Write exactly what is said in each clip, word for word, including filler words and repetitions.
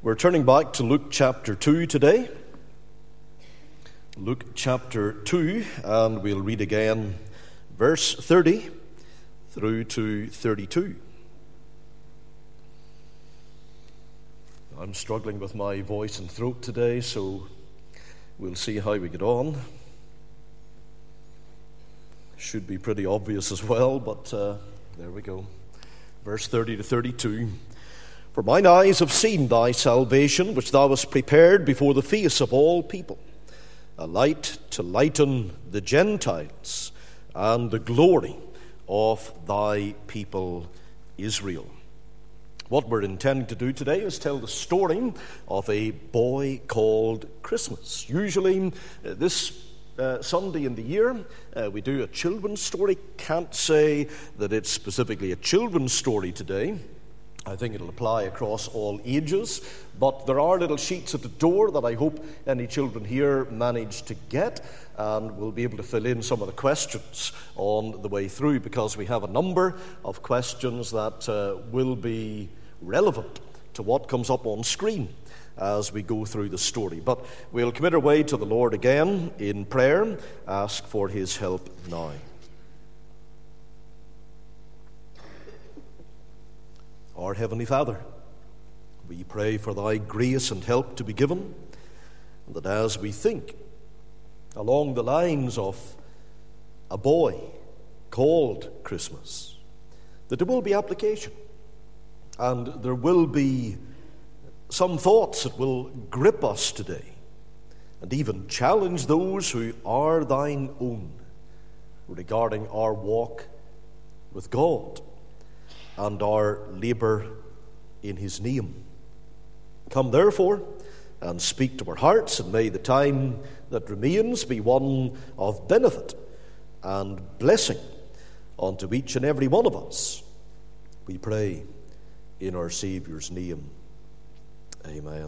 We're turning back to Luke chapter two today. Luke chapter two, and we'll read again verse thirty through to thirty-two. I'm struggling with my voice and throat today, so we'll see how we get on. Should be pretty obvious as well, but uh, there we go. Verse thirty to thirty-two. For mine eyes have seen thy salvation, which thou hast prepared before the face of all people, a light to lighten the Gentiles, and the glory of thy people Israel. What we're intending to do today is tell the story of a boy called Christmas. Usually, uh, this uh, Sunday in the year, uh, we do a children's story. Can't say that it's specifically a children's story today. I think it'll apply across all ages, but there are little sheets at the door that I hope any children here manage to get, and we'll be able to fill in some of the questions on the way through, because we have a number of questions that uh, will be relevant to what comes up on screen as we go through the story. But we'll commit our way to the Lord again in prayer, ask for his help now. Our Heavenly Father, we pray for thy grace and help to be given, and that as we think along the lines of a boy called Christmas, that there will be application, and there will be some thoughts that will grip us today, and even challenge those who are thine own regarding our walk with God and our labour in his name. Come therefore and speak to our hearts, and may the time that remains be one of benefit and blessing unto each and every one of us. We pray in our Saviour's name. Amen.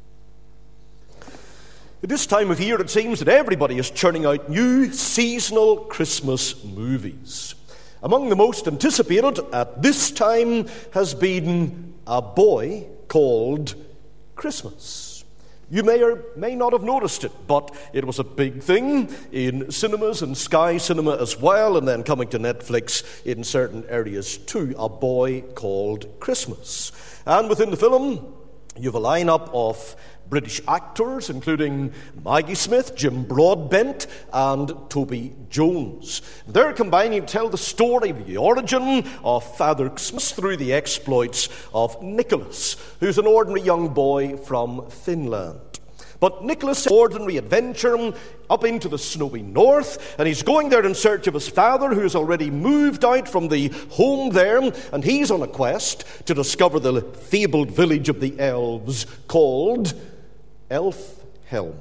At this time of year, it seems that everybody is churning out new seasonal Christmas movies. Among the most anticipated at this time has been A Boy Called Christmas. You may or may not have noticed it, but it was a big thing in cinemas and Sky Cinema as well, and then coming to Netflix in certain areas too. A Boy Called Christmas. And within the film, you have a lineup of British actors, including Maggie Smith, Jim Broadbent, and Toby Jones. They're combining to tell the story of the origin of Father Christmas through the exploits of Nicholas, who's an ordinary young boy from Finland. But Nicholas' ordinary adventure up into the snowy north, and he's going there in search of his father, who's already moved out from the home there, and he's on a quest to discover the fabled village of the elves called Elfhelm.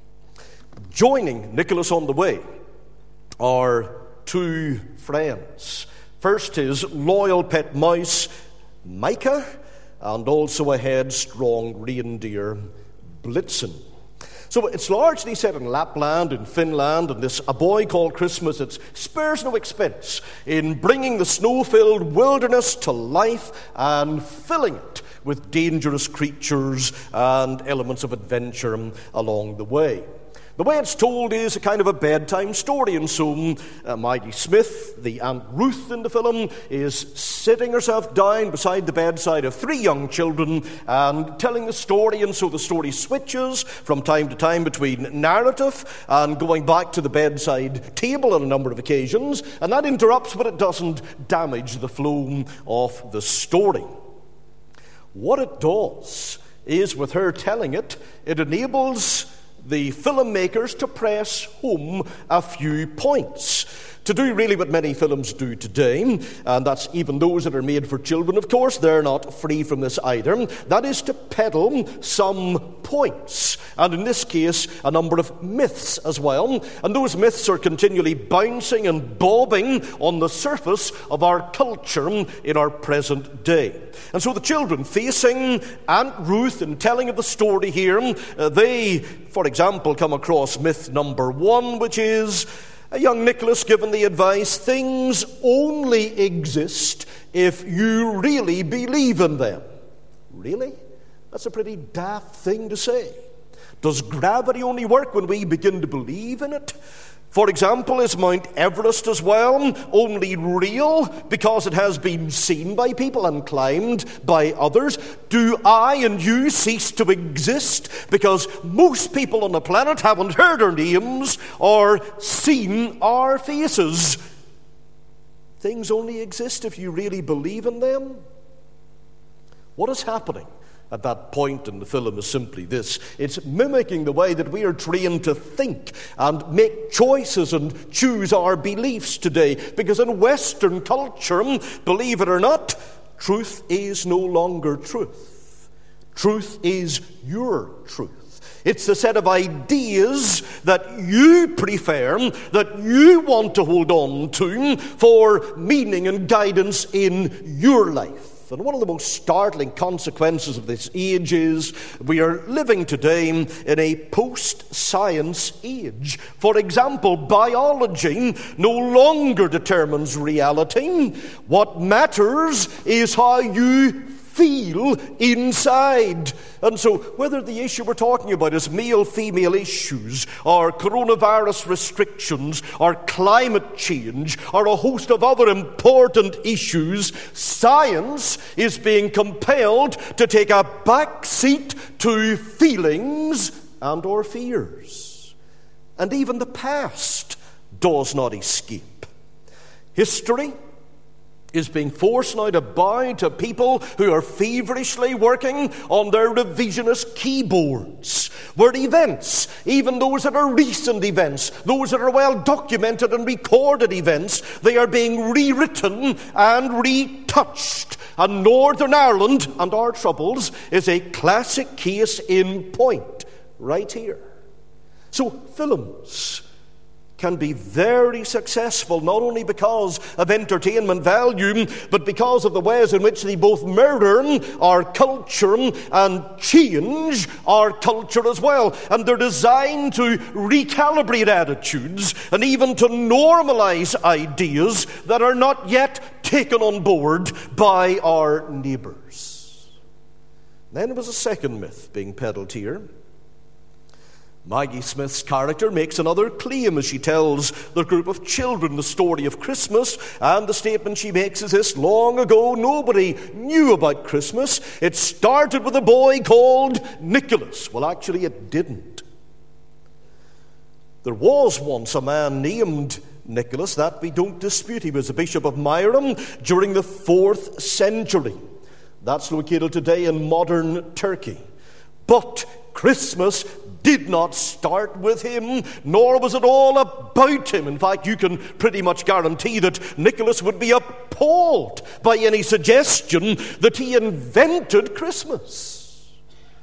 Joining Nicholas on the way are two friends. First, his loyal pet mouse, Micah, and also a headstrong reindeer, Blitzen. So it's largely set in Lapland, in Finland, and this A Boy Called Christmas, it spares no expense in bringing the snow-filled wilderness to life and filling it with dangerous creatures and elements of adventure along the way. The way it's told is a kind of a bedtime story, and so uh, Maggie Smith, the Aunt Ruth in the film, is sitting herself down beside the bedside of three young children and telling the story, and so the story switches from time to time between narrative and going back to the bedside table on a number of occasions, and that interrupts, but it doesn't damage the flow of the story. What it does is, with her telling it, it enables the filmmakers to press home a few points, to do really what many films do today, and that's even those that are made for children, of course, they're not free from this either. That is to peddle some points, and in this case, a number of myths as well, and those myths are continually bouncing and bobbing on the surface of our culture in our present day. And so the children facing Aunt Ruth and telling of the story here, uh, they, for example, come across myth number one, which is a young Nicholas given the advice, things only exist if you really believe in them. Really? That's a pretty daft thing to say. Does gravity only work when we begin to believe in it? For example, is Mount Everest as well only real because it has been seen by people and climbed by others? Do I and you cease to exist because most people on the planet haven't heard our names or seen our faces? Things only exist if you really believe in them. What is happening at that point in the film is simply this. It's mimicking the way that we are trained to think and make choices and choose our beliefs today. Because in Western culture, believe it or not, truth is no longer truth. Truth is your truth. It's the set of ideas that you prefer, that you want to hold on to for meaning and guidance in your life. And one of the most startling consequences of this age is we are living today in a post-science age. For example, biology no longer determines reality. What matters is how you feel inside. And so whether the issue we're talking about is male-female issues or coronavirus restrictions or climate change or a host of other important issues, science is being compelled to take a back seat to feelings and or fears. And even the past does not escape. History is being forced now to bow to people who are feverishly working on their revisionist keyboards, where events, even those that are recent events, those that are well documented and recorded events, they are being rewritten and retouched. And Northern Ireland and our troubles is a classic case in point right here. So films can be very successful, not only because of entertainment value, but because of the ways in which they both murder our culture and change our culture as well. And they're designed to recalibrate attitudes and even to normalize ideas that are not yet taken on board by our neighbours. Then there was a second myth being peddled here. Maggie Smith's character makes another claim as she tells the group of children the story of Christmas, and the statement she makes is this: long ago nobody knew about Christmas. It started with a boy called Nicholas. Well, actually it didn't. There was once a man named Nicholas, that we don't dispute. He was the Bishop of Myron during the fourth century. That's located today in modern Turkey. But Christmas did not start with him, nor was it all about him. In fact, you can pretty much guarantee that Nicholas would be appalled by any suggestion that he invented Christmas.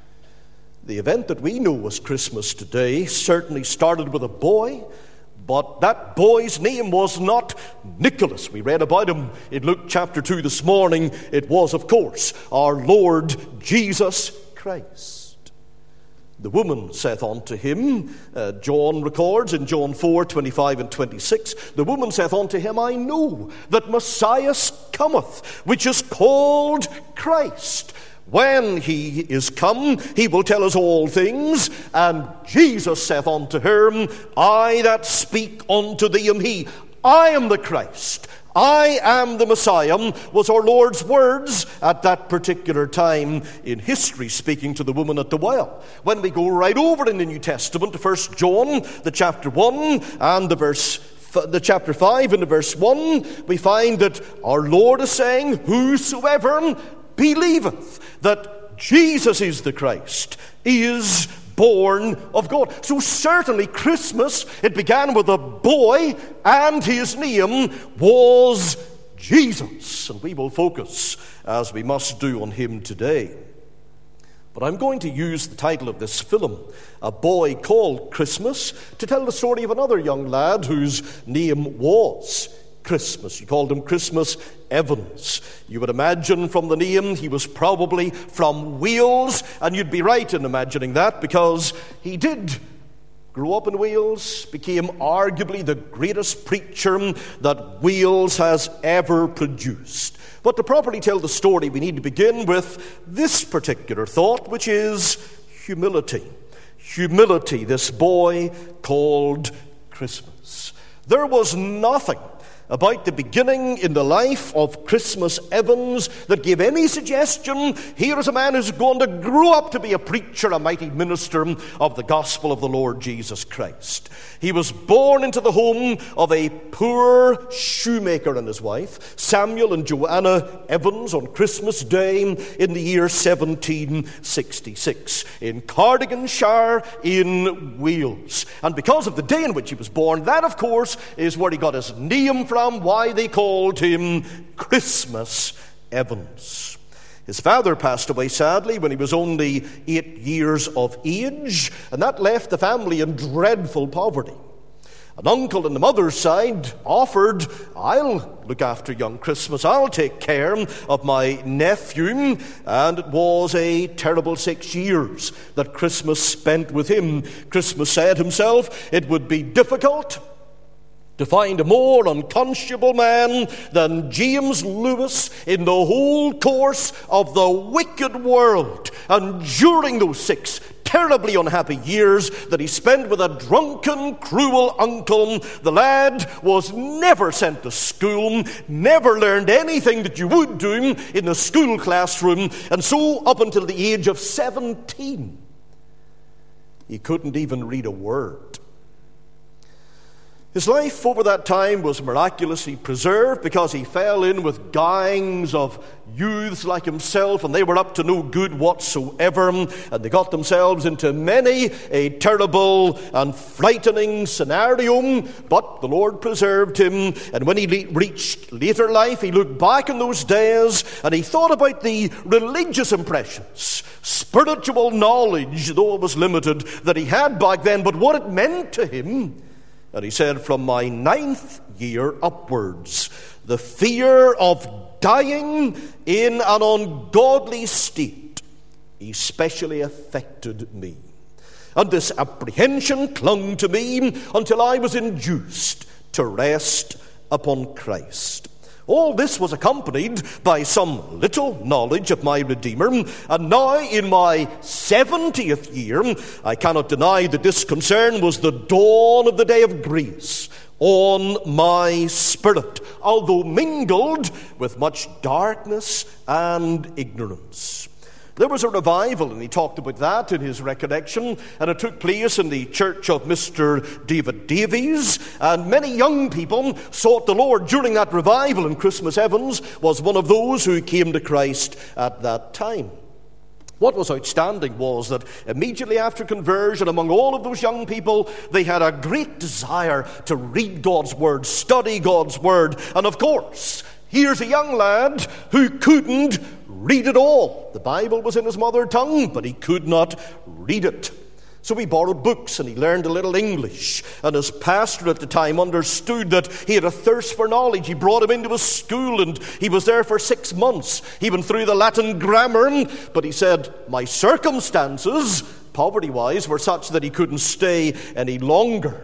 The event that we know as Christmas today certainly started with a boy, but that boy's name was not Nicholas. We read about him in Luke chapter two this morning. It was, of course, our Lord Jesus Christ. The woman saith unto him, uh, John records in John four, twenty-five and twenty-six, the woman saith unto him, I know that Messiah cometh, which is called Christ. When he is come, he will tell us all things. And Jesus saith unto her, I that speak unto thee am he. I am the Christ. I am the Messiah, was our Lord's words at that particular time in history, speaking to the woman at the well. When we go right over in the New Testament to First John, the chapter one, and the verse, the chapter five and the verse one, we find that our Lord is saying, whosoever believeth that Jesus is the Christ is born of God. So certainly Christmas, it began with a boy, and his name was Jesus. And we will focus, as we must do, on him today. But I'm going to use the title of this film, A Boy Called Christmas, to tell the story of another young lad whose name was Christmas. You called him Christmas Evans. You would imagine from the name he was probably from Wales, and you'd be right in imagining that, because he did grew up in Wales, became arguably the greatest preacher that Wales has ever produced. But to properly tell the story, we need to begin with this particular thought, which is humility. Humility, this boy called Christmas. There was nothing about the beginning in the life of Christmas Evans that gave any suggestion, here is a man who's going to grow up to be a preacher, a mighty minister of the gospel of the Lord Jesus Christ. He was born into the home of a poor shoemaker and his wife, Samuel and Joanna Evans, on Christmas Day in the year seventeen sixty-six in Cardiganshire in Wales. And because of the day in which he was born, that of course is where he got his name from, why they called him Christmas Evans. His father passed away sadly when he was only eight years of age, and that left the family in dreadful poverty. An uncle on the mother's side offered, I'll look after young Christmas, I'll take care of my nephew, and it was a terrible six years that Christmas spent with him. Christmas said himself it would be difficult to find a more unconscionable man than James Lewis in the whole course of the wicked world. And during those six terribly unhappy years that he spent with a drunken, cruel uncle, the lad was never sent to school, never learned anything that you would do in the school classroom, and so up until the age of seventeen, he couldn't even read a word. His life over that time was miraculously preserved because he fell in with gangs of youths like himself, and they were up to no good whatsoever, and they got themselves into many a terrible and frightening scenario, but the Lord preserved him. And when he le- reached later life, he looked back in those days and he thought about the religious impressions, spiritual knowledge, though it was limited, that he had back then, but what it meant to him. And he said, from my ninth year upwards, the fear of dying in an ungodly state especially affected me. And this apprehension clung to me until I was induced to rest upon Christ. All this was accompanied by some little knowledge of my Redeemer, and now in my seventieth year, I cannot deny that this concern was the dawn of the day of grace on my spirit, although mingled with much darkness and ignorance. There was a revival, and he talked about that in his recollection, and it took place in the church of Mister David Davies, and many young people sought the Lord during that revival, and Christmas Evans was one of those who came to Christ at that time. What was outstanding was that immediately after conversion, among all of those young people, they had a great desire to read God's Word, study God's Word, and of course, here's a young lad who couldn't read it all. The Bible was in his mother tongue, but he could not read it. So he borrowed books and he learned a little English. And his pastor at the time understood that he had a thirst for knowledge. He brought him into his school and he was there for six months. He went through the Latin grammar, but he said, my circumstances, poverty-wise, were such that he couldn't stay any longer.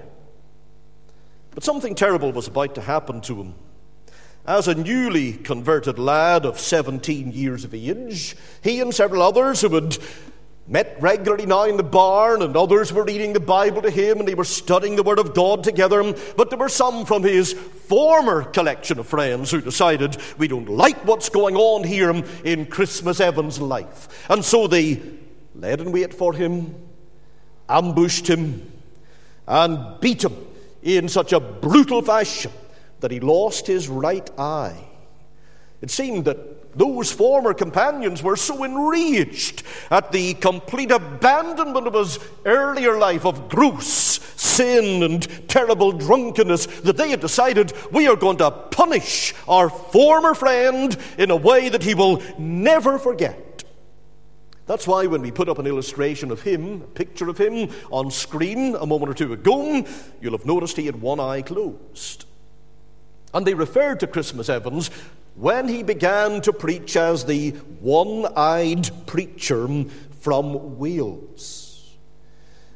But something terrible was about to happen to him. As a newly converted lad of seventeen years of age, he and several others who had met regularly now in the barn, and others were reading the Bible to him, and they were studying the Word of God together. But there were some from his former collection of friends who decided, we don't like what's going on here in Christmas Evans' life. And so they led in wait for him, ambushed him, and beat him in such a brutal fashion that he lost his right eye. It seemed that those former companions were so enraged at the complete abandonment of his earlier life of gross sin and terrible drunkenness that they had decided, we are going to punish our former friend in a way that he will never forget. That's why when we put up an illustration of him, a picture of him on screen a moment or two ago, you'll have noticed he had one eye closed. And they referred to Christmas Evans when he began to preach as the one-eyed preacher from Wales.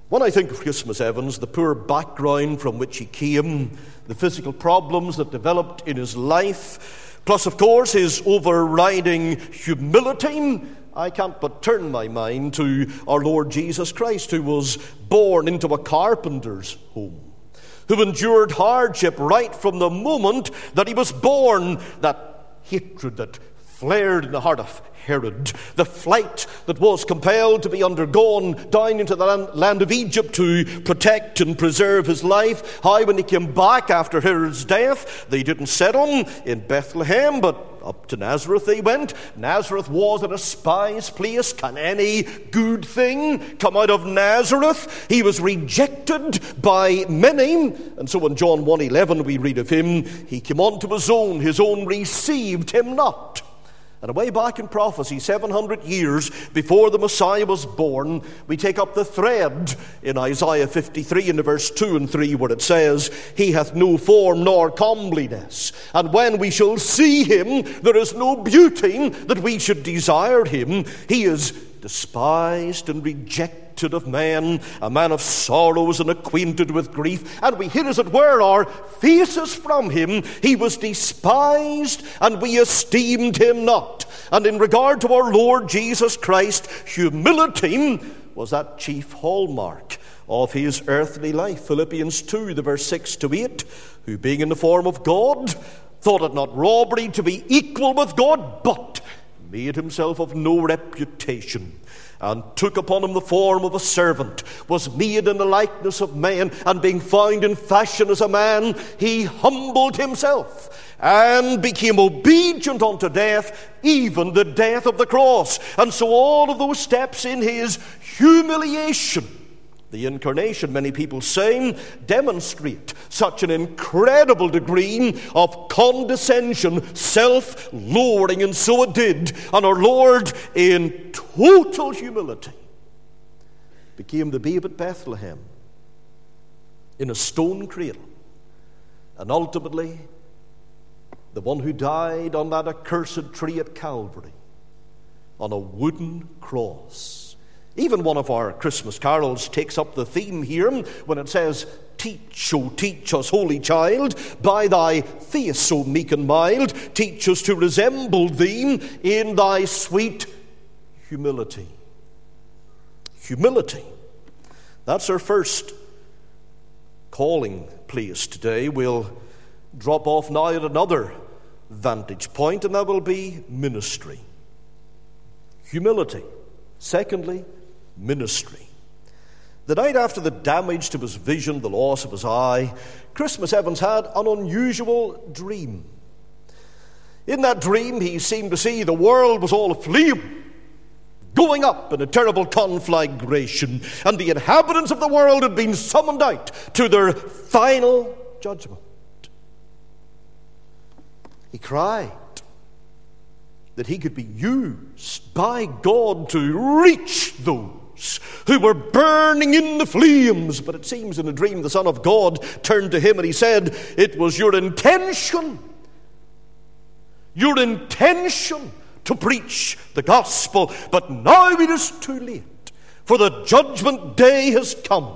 When I think of Christmas Evans, the poor background from which he came, the physical problems that developed in his life, plus, of course, his overriding humility, I can't but turn my mind to our Lord Jesus Christ, who was born into a carpenter's home, who endured hardship right from the moment that he was born. That hatred that flared in the heart of Herod, the flight that was compelled to be undergone down into the land of Egypt to protect and preserve his life. How, when he came back after Herod's death, they didn't set him in Bethlehem, but up to Nazareth they went. Nazareth was a despised place. Can any good thing come out of Nazareth? He was rejected by many. And so in John one eleven we read of him, he came unto his own, his own received him not. And away back in prophecy, seven hundred years before the Messiah was born, we take up the thread in Isaiah fifty-three in the verse two and three, where it says, He hath no form nor comeliness, and when we shall see him, there is no beauty that we should desire him. He is despised and rejected of men, a man of sorrows and acquainted with grief, and we hid as it were our faces from him. He was despised, and we esteemed him not. And in regard to our Lord Jesus Christ, humility was that chief hallmark of his earthly life. Philippians two, the verse six to eight, who being in the form of God, thought it not robbery to be equal with God, but made himself of no reputation, and took upon him the form of a servant, was made in the likeness of men, and being found in fashion as a man, he humbled himself, and became obedient unto death, even the death of the cross. And so all of those steps in his humiliation, the incarnation, many people say, demonstrate such an incredible degree of condescension, self-lowering, and so it did. And our Lord, in total humility, became the babe at Bethlehem in a stone cradle, and ultimately the one who died on that accursed tree at Calvary on a wooden cross. Even one of our Christmas carols takes up the theme here when it says, Teach, O teach us, holy child, by thy face so meek and mild, teach us to resemble thee in thy sweet humility. Humility. That's our first calling place today. We'll drop off now at another vantage point, and that will be ministry. Humility. Secondly, ministry. The night after the damage to his vision, the loss of his eye, Christmas Evans had an unusual dream. In that dream, he seemed to see the world was all aflame, going up in a terrible conflagration, and the inhabitants of the world had been summoned out to their final judgment. He cried that he could be used by God to reach those who were burning in the flames. But it seems in a dream the Son of God turned to him and he said, it was your intention, your intention to preach the gospel, but now it is too late, for the judgment day has come.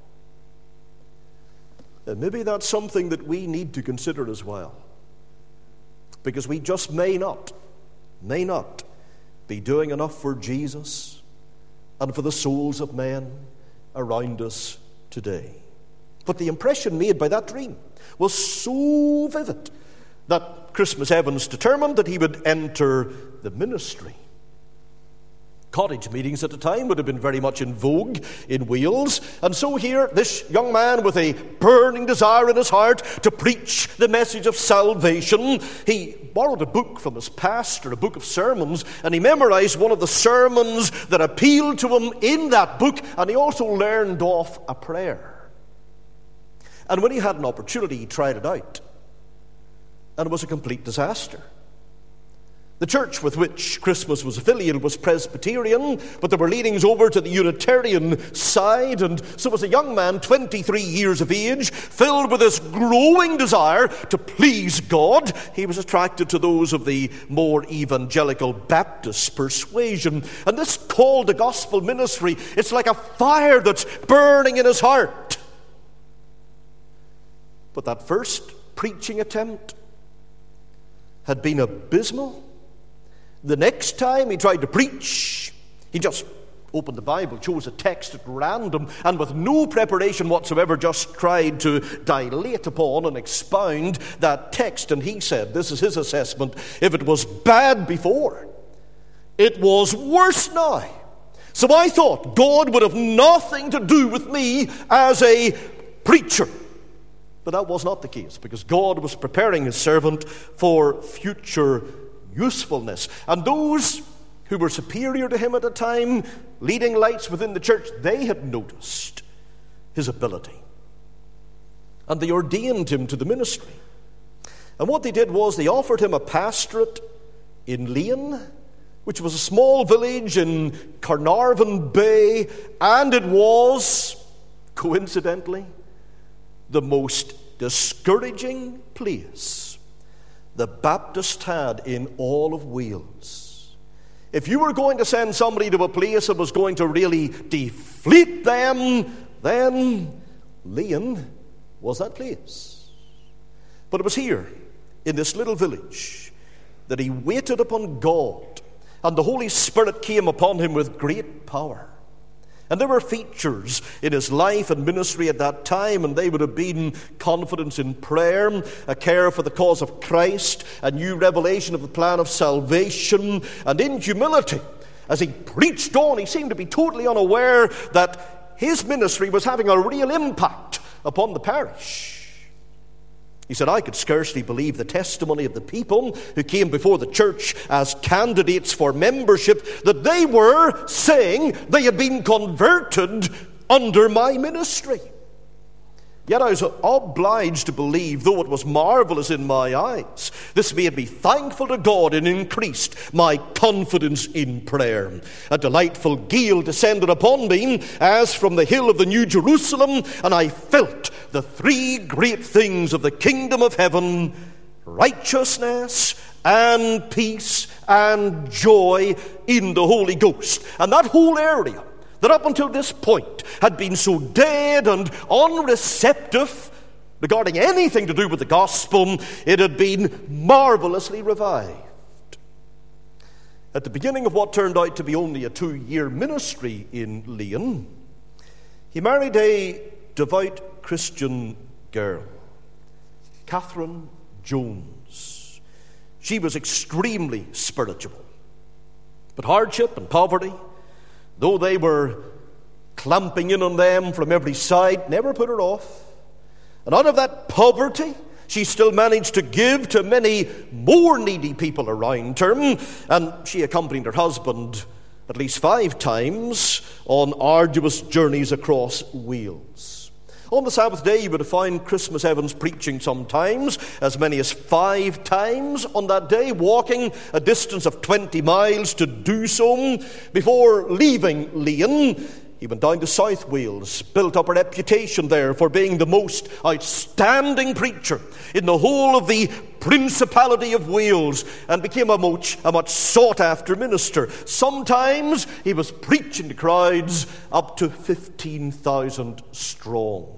And maybe that's something that we need to consider as well, because we just may not may not be doing enough for Jesus and for the souls of men around us today. But the impression made by that dream was so vivid that Christmas Evans determined that he would enter the ministry. Cottage meetings at the time would have been very much in vogue in Wales, and so here this young man with a burning desire in his heart to preach the message of salvation, he borrowed a book from his pastor, a book of sermons, and he memorized one of the sermons that appealed to him in that book, and he also learned off a prayer. And when he had an opportunity, he tried it out, and it was a complete disaster. The church with which Christmas was affiliated was Presbyterian, but there were leanings over to the Unitarian side, and so as a young man, twenty-three years of age, filled with this growing desire to please God, he was attracted to those of the more evangelical Baptist persuasion. And this call to gospel ministry, it's like a fire that's burning in his heart. But that first preaching attempt had been abysmal. The next time he tried to preach, he just opened the Bible, chose a text at random, and with no preparation whatsoever just tried to dilate upon and expound that text. And he said, this is his assessment, if it was bad before, it was worse now. So I thought God would have nothing to do with me as a preacher. But that was not the case, because God was preparing his servant for future usefulness. And those who were superior to him at the time, leading lights within the church, they had noticed his ability. And they ordained him to the ministry. And what they did was they offered him a pastorate in Leon, which was a small village in Carnarvon Bay, and it was, coincidentally, the most discouraging place the Baptist had in all of Wales. If you were going to send somebody to a place that was going to really deflate them, then Leon was that place. But it was here, in this little village, that he waited upon God, and the Holy Spirit came upon him with great power. And there were features in his life and ministry at that time, and they would have been confidence in prayer, a care for the cause of Christ, a new revelation of the plan of salvation, and in humility. As he preached on, he seemed to be totally unaware that his ministry was having a real impact upon the parish. He said, I could scarcely believe the testimony of the people who came before the church as candidates for membership, that they were saying they had been converted under my ministry. Yet I was obliged to believe, though it was marvelous in my eyes. This made me thankful to God and increased my confidence in prayer. A delightful gale descended upon me as from the hill of the New Jerusalem, and I felt the three great things of the kingdom of heaven: righteousness and peace and joy in the Holy Ghost. And that whole area that up until this point had been so dead and unreceptive regarding anything to do with the gospel, it had been marvelously revived. At the beginning of what turned out to be only a two-year ministry in Leon, he married a devout Christian girl, Catherine Jones. She was extremely spiritual, but hardship and poverty, though they were clamping in on them from every side, never put her off. And out of that poverty, she still managed to give to many more needy people around her. And she accompanied her husband at least five times on arduous journeys across Wales. On the Sabbath day, you would have found Christmas Evans preaching sometimes, as many as five times on that day, walking a distance of twenty miles to do so. Before leaving Leon, he went down to South Wales, built up a reputation there for being the most outstanding preacher in the whole of the Principality of Wales, and became a much, a much sought-after minister. Sometimes he was preaching to crowds up to fifteen thousand strong.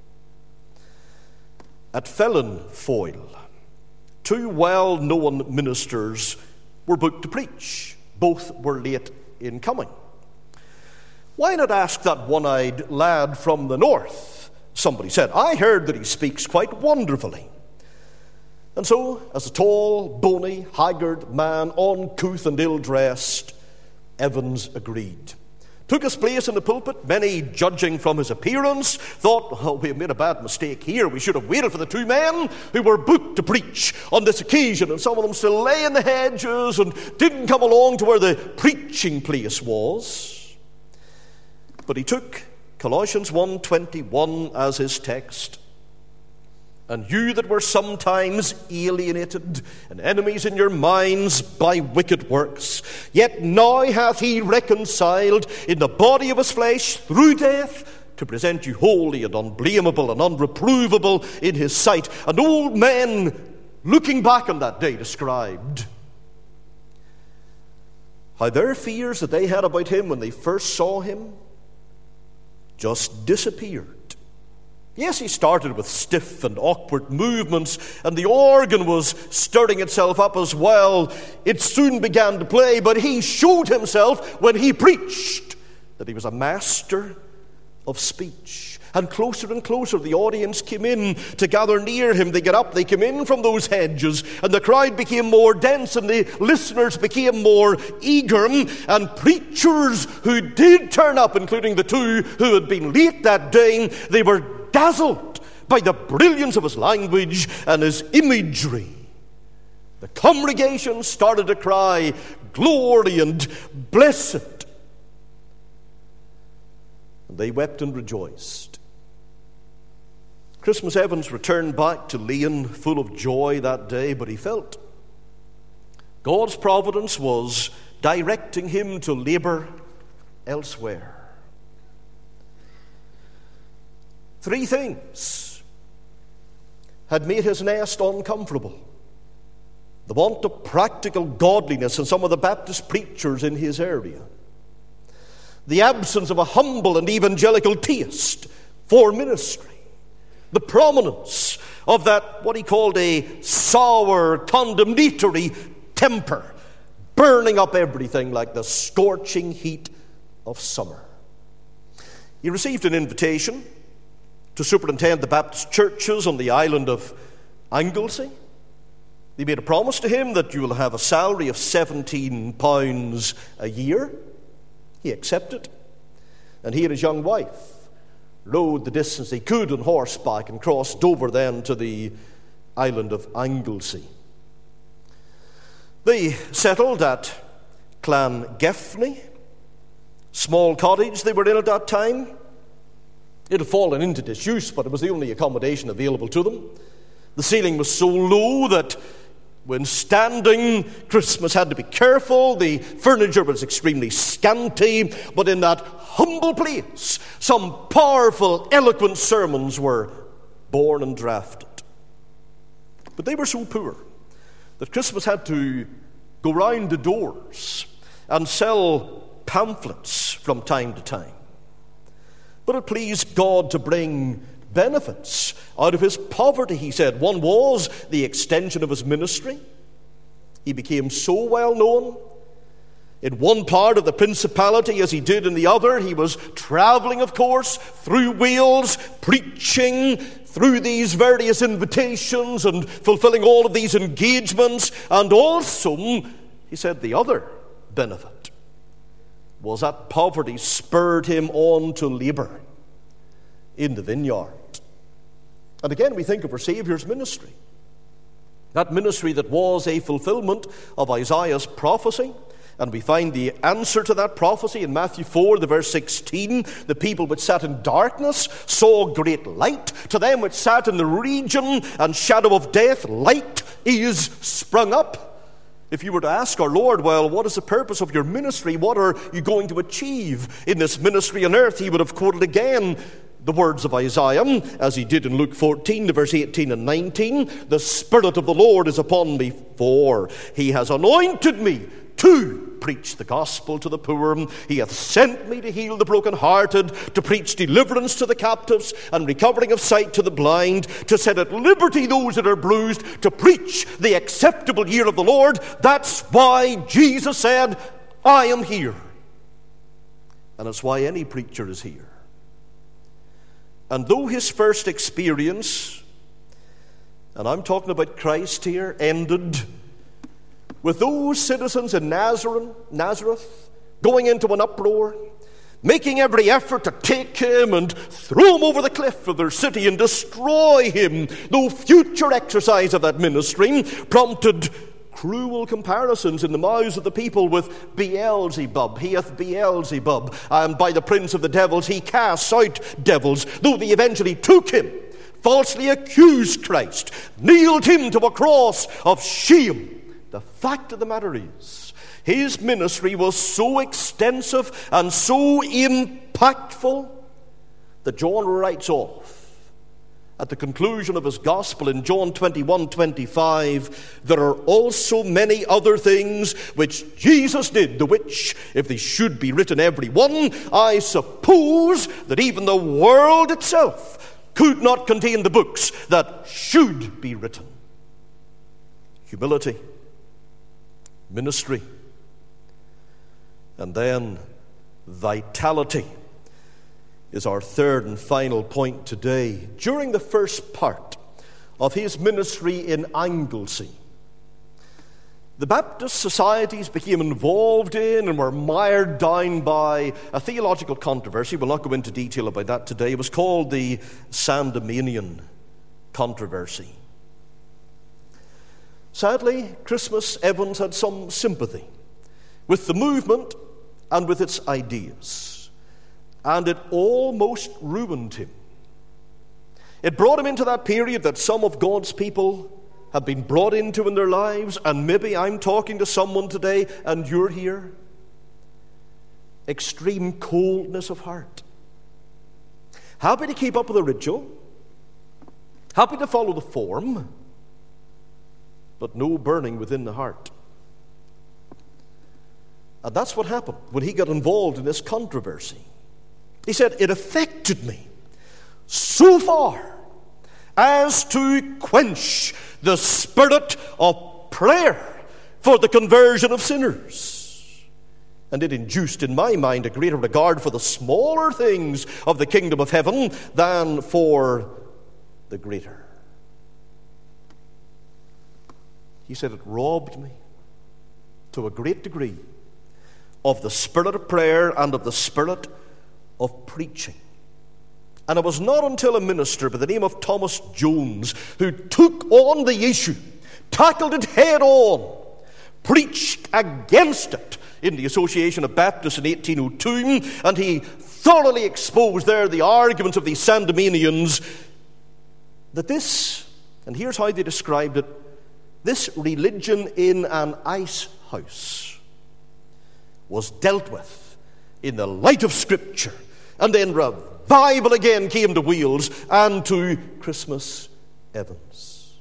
At Felonfoyle, two well-known ministers were booked to preach. Both were late in coming. Why not ask that one-eyed lad from the north? Somebody said. I heard that he speaks quite wonderfully. And so, as a tall, bony, haggard man, uncouth and ill-dressed, Evans agreed. Took his place in the pulpit. Many, judging from his appearance, thought, oh, we have made a bad mistake here. We should have waited for the two men who were booked to preach on this occasion. And some of them still lay in the hedges and didn't come along to where the preaching place was. But he took Colossians one twenty-one as his text. And you that were sometimes alienated and enemies in your minds by wicked works, yet now hath he reconciled in the body of his flesh through death, to present you holy and unblameable and unreprovable in his sight. And old men, looking back on that day, described how their fears that they had about him when they first saw him just disappeared. Yes, he started with stiff and awkward movements, and the organ was stirring itself up as well. It soon began to play, but he showed himself when he preached that he was a master of speech. And closer and closer the audience came in to gather near him. They got up, they came in from those hedges, and the crowd became more dense, and the listeners became more eager. And preachers who did turn up, including the two who had been late that day, they were dazzled by the brilliance of his language and his imagery. The congregation started to cry, "Glory and blessed." And they wept and rejoiced. Christmas Evans returned back to Lane full of joy that day, but he felt God's providence was directing him to labor elsewhere. Three things had made his nest uncomfortable: the want of practical godliness in some of the Baptist preachers in his area, the absence of a humble and evangelical taste for ministry, the prominence of that, what he called a sour, condemnatory temper, burning up everything like the scorching heat of summer. He received an invitation to superintend the Baptist churches on the island of Anglesey. They made a promise to him that you will have a salary of seventeen pounds a year. He accepted, and he and his young wife rode the distance they could on horseback and crossed over then to the island of Anglesey. They settled at Clongeffney, small cottage they were in at that time. It had fallen into disuse, but it was the only accommodation available to them. The ceiling was so low that when standing, Christmas had to be careful. The furniture was extremely scanty, but in that humble place, some powerful, eloquent sermons were born and drafted. But they were so poor that Christmas had to go round the doors and sell pamphlets from time to time. But it pleased God to bring benefits out of his poverty, he said. One was the extension of his ministry. He became so well known in one part of the principality as he did in the other. He was traveling, of course, through Wales, preaching through these various invitations and fulfilling all of these engagements. And also, he said, the other benefit was that poverty spurred him on to labor in the vineyard. And again, we think of our Saviour's ministry. That ministry that was a fulfillment of Isaiah's prophecy. And we find the answer to that prophecy in Matthew four, the verse sixteen. The people which sat in darkness saw great light. To them which sat in the region and shadow of death, light is sprung up. If you were to ask our Lord, well, what is the purpose of your ministry? What are you going to achieve in this ministry on earth? He would have quoted again the words of Isaiah, as he did in Luke fourteen, the verse eighteen and nineteen. The Spirit of the Lord is upon me, for he has anointed me to preach the gospel to the poor. He hath sent me to heal the brokenhearted, to preach deliverance to the captives, and recovering of sight to the blind, to set at liberty those that are bruised, to preach the acceptable year of the Lord. That's why Jesus said, I am here. And it's why any preacher is here. And though his first experience, and I'm talking about Christ here, ended with those citizens in Nazareth, Nazareth going into an uproar, making every effort to take him and throw him over the cliff of their city and destroy him, though future exercise of that ministry prompted cruel comparisons in the mouths of the people with Beelzebub. He hath Beelzebub, and by the prince of the devils he casts out devils, though they eventually took him falsely accused Christ, nailed him to a cross of shame. The fact of the matter is, his ministry was so extensive and so impactful that John writes off at the conclusion of his gospel in John twenty-one twenty-five, there are also many other things which Jesus did, the which, if they should be written every one, I suppose that even the world itself could not contain the books that should be written. Humility, ministry, and then vitality is our third and final point today. During the first part of his ministry in Anglesey, the Baptist societies became involved in and were mired down by a theological controversy. We'll not go into detail about that today. It was called the Sandemanian controversy. Sadly, Christmas Evans had some sympathy with the movement and with its ideas, and it almost ruined him. It brought him into that period that some of God's people have been brought into in their lives, and maybe I'm talking to someone today and you're here. Extreme coldness of heart. Happy to keep up with the ritual, happy to follow the form, but no burning within the heart. And that's what happened when he got involved in this controversy. He said, it affected me so far as to quench the spirit of prayer for the conversion of sinners. And it induced in my mind a greater regard for the smaller things of the kingdom of heaven than for the greater. He said, it robbed me to a great degree of the spirit of prayer and of the spirit of preaching. And it was not until a minister by the name of Thomas Jones, who took on the issue, tackled it head on, preached against it in the Association of Baptists in eighteen oh two, and he thoroughly exposed there the arguments of these Sandemanians, that this, and here's how they described it, this religion in an ice house was dealt with in the light of Scripture. And then revival again came to Wales and to Christmas Evans.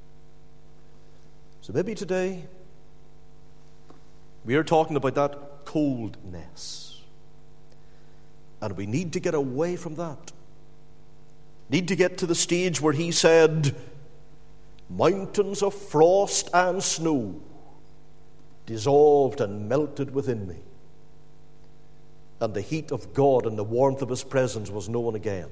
So maybe today we are talking about that coldness. And we need to get away from that. Need to get to the stage where he said, mountains of frost and snow dissolved and melted within me, and the heat of God and the warmth of his presence was known again.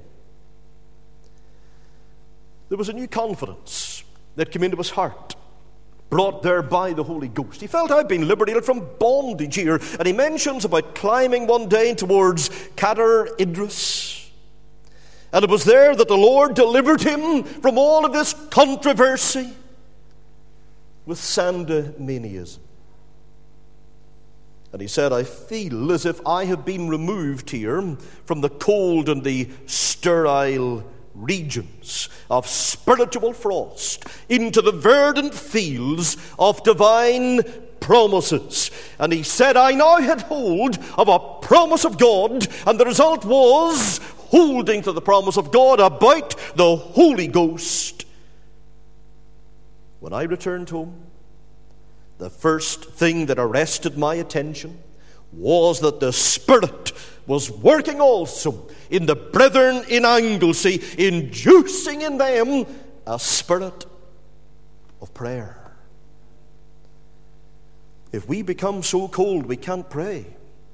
There was a new confidence that came into his heart, brought there by the Holy Ghost. He felt, I've been liberated from bondage here. And he mentions about climbing one day towards Cadair Idris. And it was there that the Lord delivered him from all of this controversy with Sandemanianism. And he said, I feel as if I have been removed here from the cold and the sterile regions of spiritual frost into the verdant fields of divine promises. And he said, I now had hold of a promise of God, and the result was holding to the promise of God about the Holy Ghost. When I returned home, the first thing that arrested my attention was that the Spirit was working also in the brethren in Anglesey, inducing in them a spirit of prayer. If we become so cold we can't pray,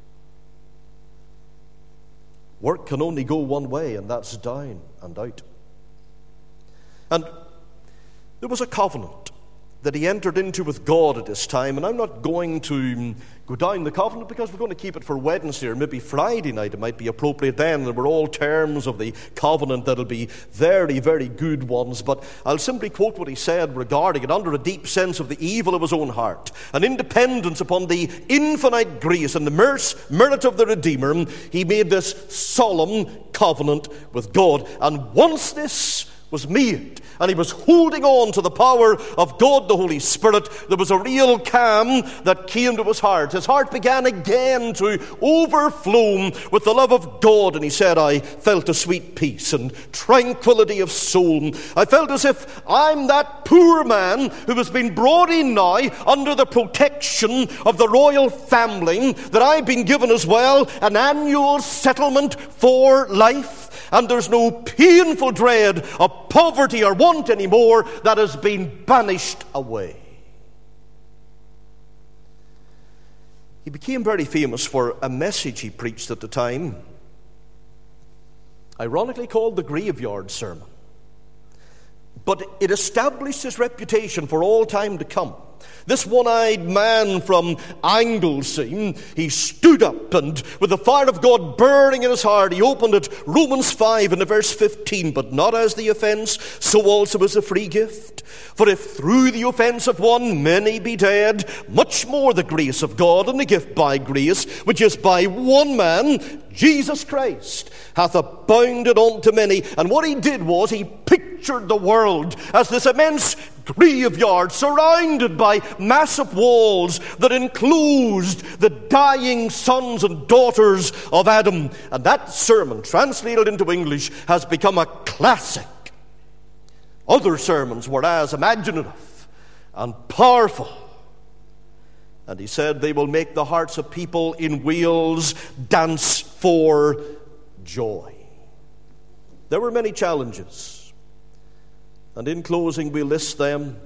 work can only go one way, and that's down and out. And there was a covenant that he entered into with God at this time, and I'm not going to go down the covenant because we're going to keep it for Wednesday or maybe Friday night. It might be appropriate then. There were all terms of the covenant that'll be very, very good ones, but I'll simply quote what he said regarding it. Under a deep sense of the evil of his own heart, an independence upon the infinite grace and the mercy, merit of the Redeemer, he made this solemn covenant with God. And once this was made, and he was holding on to the power of God the Holy Spirit, there was a real calm that came to his heart. His heart began again to overflow with the love of God, and he said, I felt a sweet peace and tranquility of soul. I felt as if I'm that poor man who has been brought in now under the protection of the royal family, that I've been given as well an annual settlement for life. And there's no painful dread of poverty or want anymore. That has been banished away. He became very famous for a message he preached at the time, ironically called the Graveyard Sermon. But it established his reputation for all time to come. This one-eyed man from Anglesey, he stood up, and with the fire of God burning in his heart, he opened at Romans five and verse fifteen. But not as the offense, so also as a free gift. For if through the offense of one many be dead, much more the grace of God and the gift by grace, which is by one man, Jesus Christ, hath abounded unto many. And what he did was he pictured the world as this immense graveyard surrounded by massive walls that enclosed the dying sons and daughters of Adam. And that sermon, translated into English, has become a classic. Other sermons were as imaginative and powerful. And he said they will make the hearts of people in Wales dance for joy. There were many challenges. And in closing, we list them.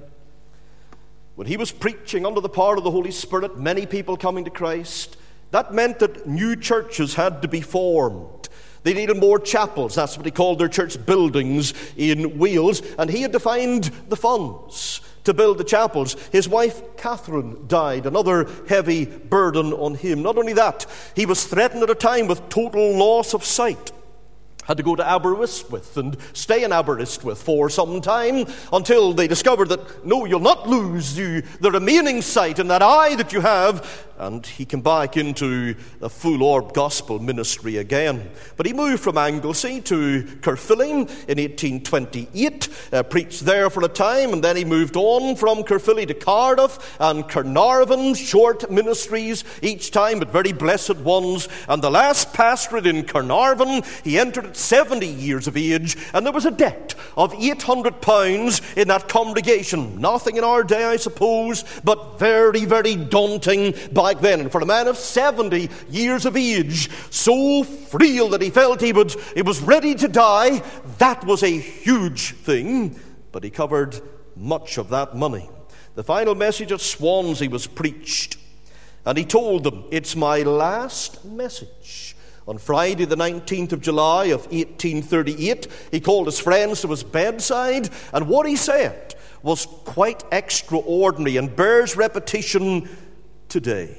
When he was preaching under the power of the Holy Spirit, many people coming to Christ, that meant that new churches had to be formed. They needed more chapels. That's what he called their church buildings in Wales. And he had to find the funds to build the chapels. His wife, Catherine, died, another heavy burden on him. Not only that, he was threatened at a time with total loss of sight. Had to go to Aberystwyth and stay in Aberystwyth for some time until they discovered that, no, you'll not lose you, the remaining sight in that eye that you have. And he came back into a full-orb gospel ministry again. But he moved from Anglesey to Caerphilly in eighteen twenty-eight, uh, preached there for a time, and then he moved on from Caerphilly to Cardiff and Carnarvon, short ministries each time, but very blessed ones. And the last pastorate in Carnarvon, he entered at seventy years of age, and there was a debt of eight hundred pounds in that congregation. Nothing in our day, I suppose, but very, very daunting back then. And for a man of seventy years of age, so frail that he felt he would he was ready to die, that was a huge thing. But he covered much of that money. The final message at Swansea was preached, and he told them, it's my last message. On Friday the nineteenth of July of eighteen thirty-eight, he called his friends to his bedside, and what he said was quite extraordinary and bears repetition today.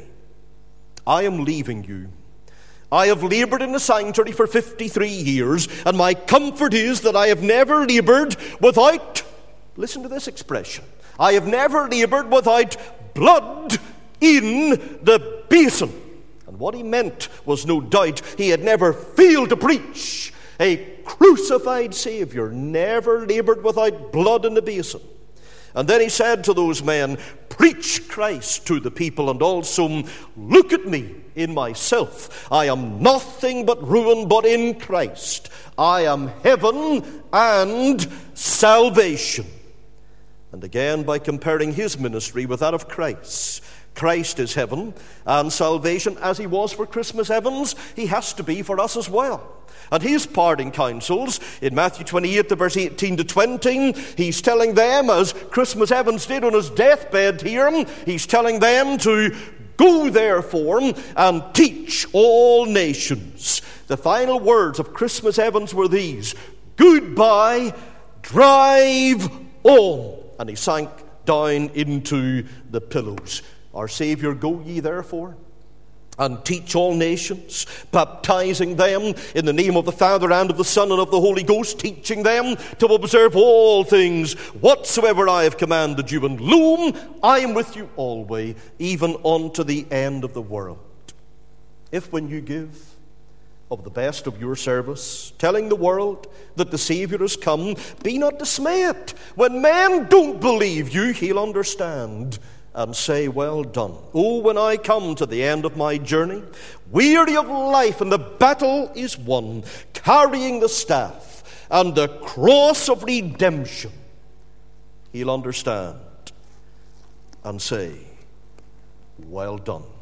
I am leaving you. I have laboured in the sanctuary for fifty-three years, and my comfort is that I have never laboured without, listen to this expression, I have never laboured without blood in the basin. And what he meant was, no doubt, he had never failed to preach a crucified Saviour, never laboured without blood in the basin. And then he said to those men, preach Christ to the people, and also look at me in myself. I am nothing but ruin, but in Christ I am heaven and salvation. And again, by comparing his ministry with that of Christ, Christ is heaven and salvation. As he was for Christmas Evans, he has to be for us as well. And his parting counsels in Matthew twenty-eight, the verse eighteen to twenty, he's telling them, as Christmas Evans did on his deathbed here, he's telling them to go therefore and teach all nations. The final words of Christmas Evans were these: goodbye, drive on. And he sank down into the pillows. Our Saviour, go ye therefore and teach all nations, baptizing them in the name of the Father and of the Son and of the Holy Ghost, teaching them to observe all things whatsoever I have commanded you. And lo, I am with you always, even unto the end of the world. If when you give, of the best of your service, telling the world that the Saviour has come, be not dismayed. When men don't believe you, he'll understand and say, well done. Oh, when I come to the end of my journey, weary of life, and the battle is won, carrying the staff and the cross of redemption, he'll understand and say, well done.